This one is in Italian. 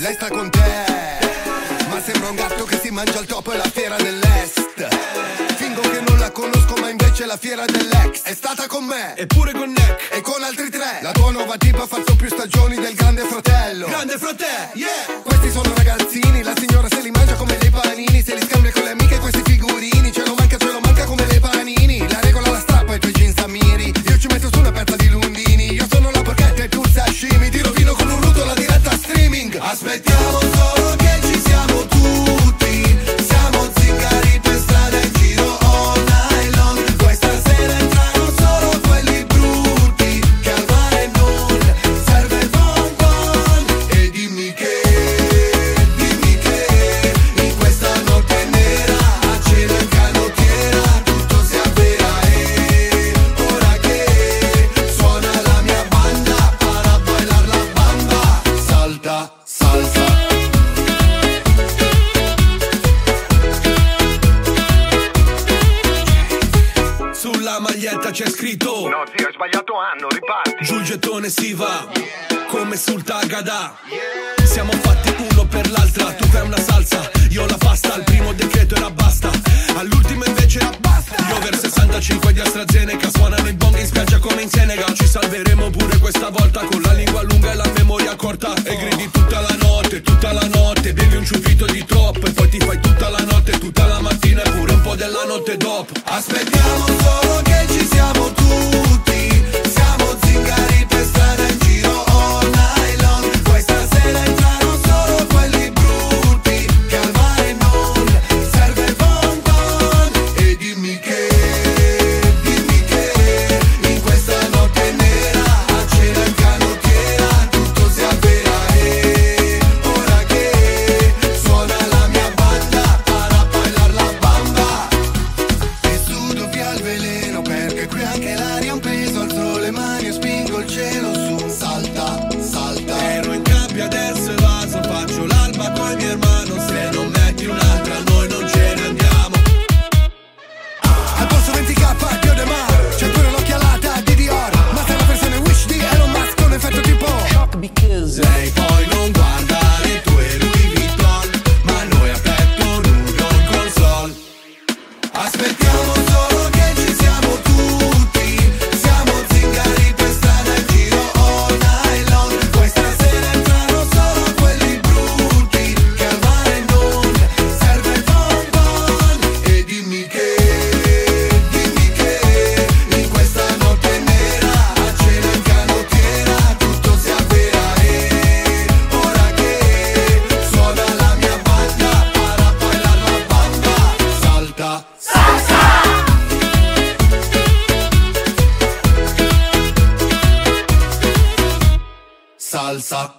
lei sta con te. Ma sembra un gatto che si mangia il topo e la fiera dell'est. Fingo che non la conosco ma invece la fiera dell'ex è stata con me, eppure con Neck e con altri 3. La tua nuova tipa ha fatto più stagioni del Grande Fratello. Grande fratello, yeah. Questi sono ragazzini, la signora se li mangia come dei panini. Se li scambia con le amiche questi figurini. Ce lo manca come le panini. La regola la strappa ai tuoi jeans Amiri. Io ci metto su una pezza di Lundini. Io sono la porchetta e tu il sashimi. Ti rovino con un ruto la diretta streaming. Aspettiamo solo che ci siamo tutti. Siamo zingari per strada in giro all night long. Questa sera entrano solo quelli brutti, che al mare non serve il bonbon. E dimmi che in questa notte nera a cielo in canottiera tutto si avvera. E ora che suona la mia banda para bailar la bamba. Salta, salsa. Sulla maglietta c'è scritto: no zio, hai sbagliato anno, riparti. giù il gettone si va, come sul Tagada. Siamo fatti uno per l'altra. Tu fai una salsa, io la pasta. Al primo decreto era basta, all'ultimo invece era basta. Gli over 65 di AstraZeneca suonano i bong in spiaggia come in Senegal. Ci salveremo pure questa volta, con la lingua lunga e la memoria corta. E gridi tutta la notte, bevi un ciuffito di troppo. E poi ti fai tutta la notte, tutta la mattina e pure un po' della notte dopo. Aspettiamo solo che ci siamo tutti. Siamo zingari per strada in giro all night long. Questa sera entrano solo quelli brutti, che al mare non serve il bonbon. E dimmi che in questa notte nera a cielo in canottiera tutto si avvera. E ora che suona la mia banda para bailar la bamba. E sudo via il veleno perché qui anche l'aria ha un peso. Alzo le mani e spingo il cielo su. Salta, salta. Ero in gabbia, adesso evaso. Faccio l'alba con i miei hermanos. Se non metti un'altra noi non ce ne andiamo. Al polso 20k Pio De Mar. C'è pure l'occhialata di Dior. Ma sei la versione Wish di Elon Musk con effetto tipo shock because Lei poi non guarda le tue Louis Vuitton, ma noi a petto nudo in console. aspettiamo solo che ci siamo tutti. Siamo zingari per strada in giro all night long. Questa sera entrano solo quelli brutti, che al mare non serve il bonbon. E dimmi che in questa notte nera a cielo in canottiera tutto si avvera. E ora che suona la mia banda para bailar la bamba. Salta, salsa.